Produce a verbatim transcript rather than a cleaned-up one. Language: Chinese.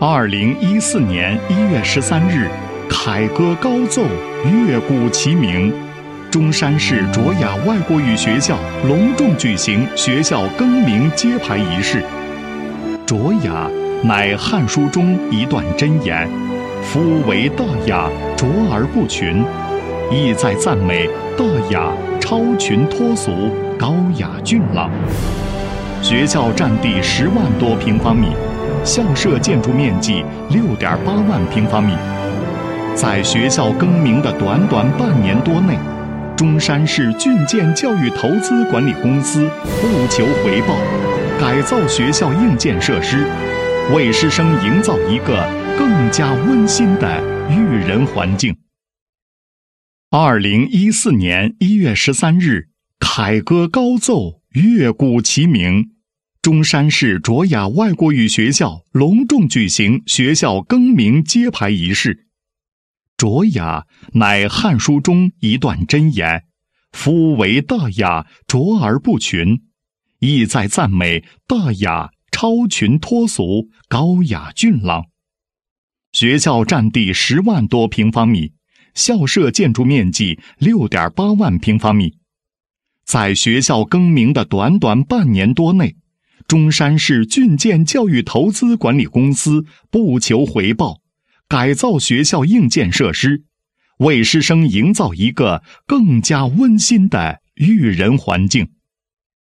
二零一四年一月十三日，凯歌高奏，乐鼓齐鸣，中山市卓雅外国语学校隆重举行学校更名揭牌仪式。卓雅乃《汉书》中一段箴言：“夫为大雅，卓而不群”，意在赞美大雅超群脱俗、高雅俊朗。学校占地十万多平方米，校舍建筑面积六点八万平方米。在学校更名的短短半年多内，中山市郡建教育投资管理公司不求回报，改造学校硬件设施，为师生营造一个更加温馨的育人环境。二零一四年一月十三日，凯歌高奏，乐鼓齐鸣，中山市卓雅外国语学校隆重举行学校更名揭牌仪式。卓雅乃《汉书》中一段箴言：“夫为大雅，卓而不群”，意在赞美大雅超群脱俗、高雅俊朗。学校占地十万多平方米，校舍建筑面积六点八万平方米。在学校更名的短短半年多内，中山市郡建教育投资管理公司不求回报，改造学校硬件设施，为师生营造一个更加温馨的育人环境。